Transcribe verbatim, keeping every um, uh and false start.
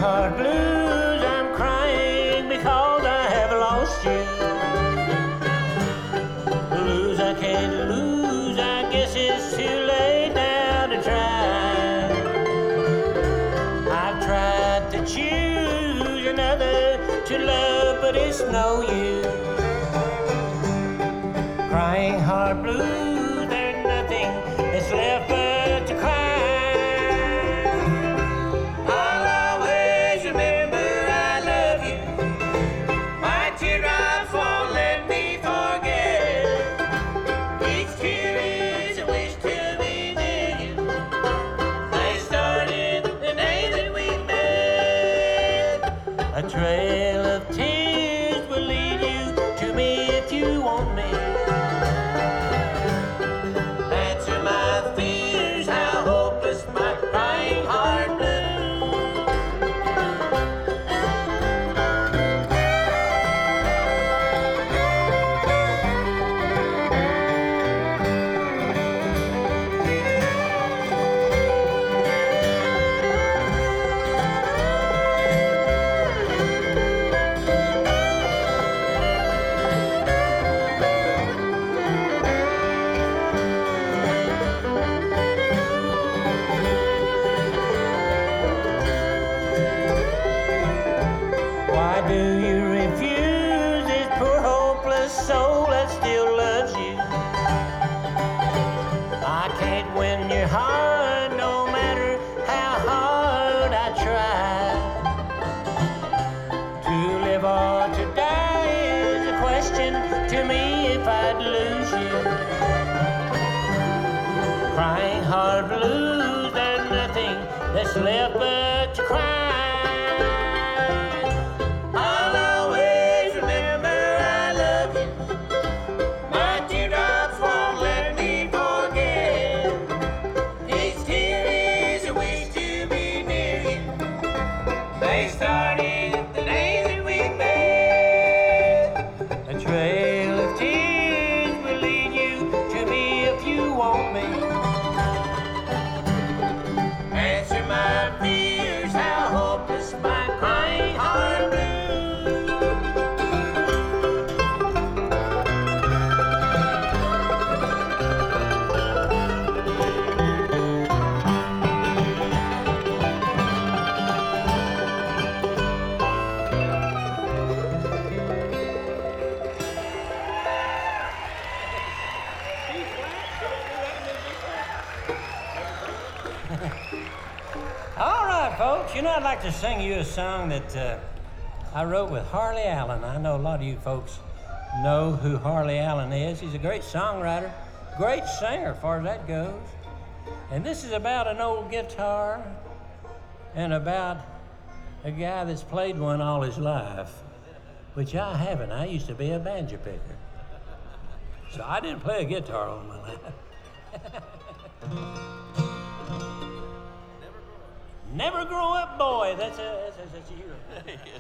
heart blues, I'm crying because I have lost you. Blues I can't lose, I guess it's too late now to try. I've tried to choose another to love, but it's no use. Crying heart blues, there's nothing that's left but to cry. I'll always remember I love you. My teardrops won't let me forget. Each tear is a wish to be near you. They started the day that we met. A trail of tears will lead you to me if you want me. Answer my fears, how hopeless my crying heart blues. Why do you refuse this poor hopeless soul that still loves you? I can't win your heart no matter how hard I try. To live or to die is a question to me if I'd lose you. Crying heart blues, there's nothing that's left but to cry. I'll always remember I love you. My teardrops won't let me forget. Each tear is a wish to be near you. They started the day that we met. A trail of tears will lead you to me if you want me. Answer my fears, how hopeless my crying heart blues. All right, folks, you know, I'd like to sing you a song that uh, I wrote with Harley Allen. I know a lot of you folks know who Harley Allen is. He's a great songwriter, great singer as far as that goes. And this is about an old guitar and about a guy that's played one all his life, which I haven't. I used to be a banjo picker. So I didn't play a guitar all my life. Never grow up, boy. That's a, that's a, that's a hero.